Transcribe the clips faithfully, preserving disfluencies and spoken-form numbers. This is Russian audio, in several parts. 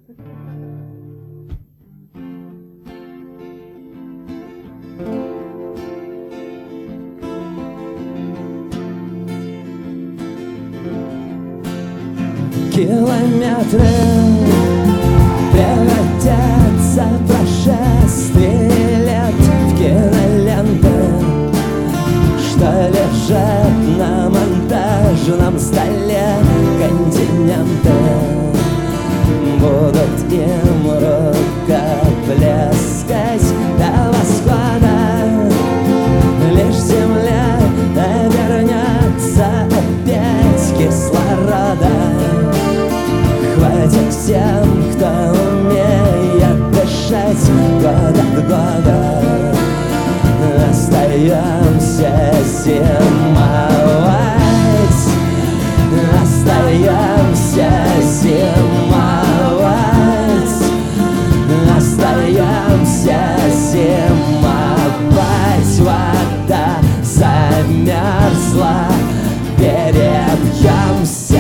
Километры превратятся в прошествие лет, в киноленты, что лежат на монтажном столе. Континенты будут им рукоплескать до восхода. Лишь земля вернется опять кислорода. Хватит всем, кто умеет дышать год от года. Остаемся зимовать, остаемся зимовать, остаемся зимовать. Вода замерзла, перебьемся.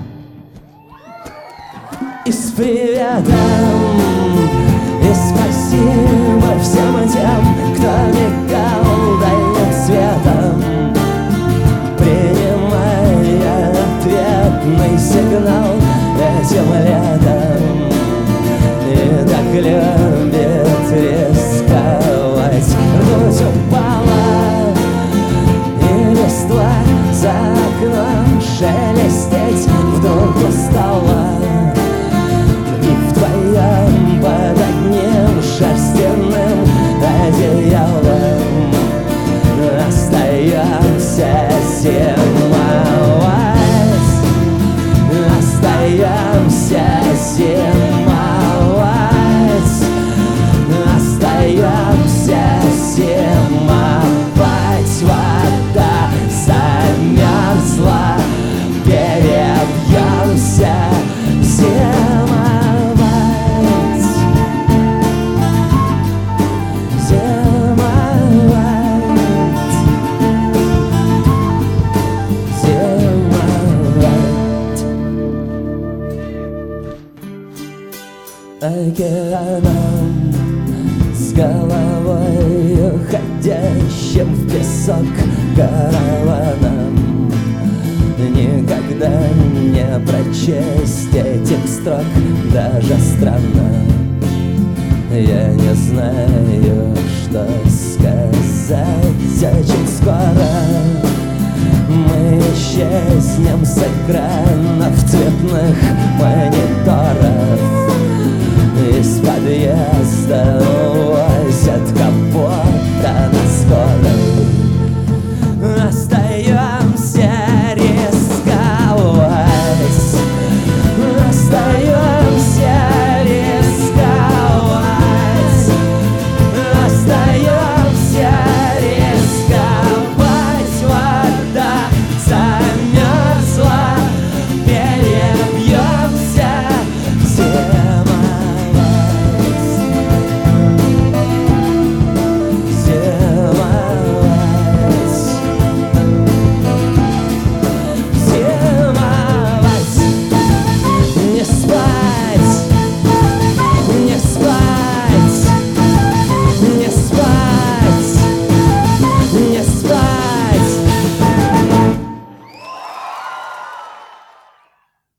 И с приветом, и спасибо всем тем, кто мигал дальним светом, принимая ответный сигнал этим летом. И так любит рисковать. Ртуть упала, и листва за окном шелестеть вдруг устала. Под одним шерстяным одеялом остаемся зимовать, остаемся зимовать, остаемся зимовать. Вода замерзла, перебьемся зимовать. Океаном с головой уходящим в песок караваном никогда не прочесть этих строк. Даже странно, я не знаю, что сказать. Очень скоро мы исчезнем с экранов цветных мониторов.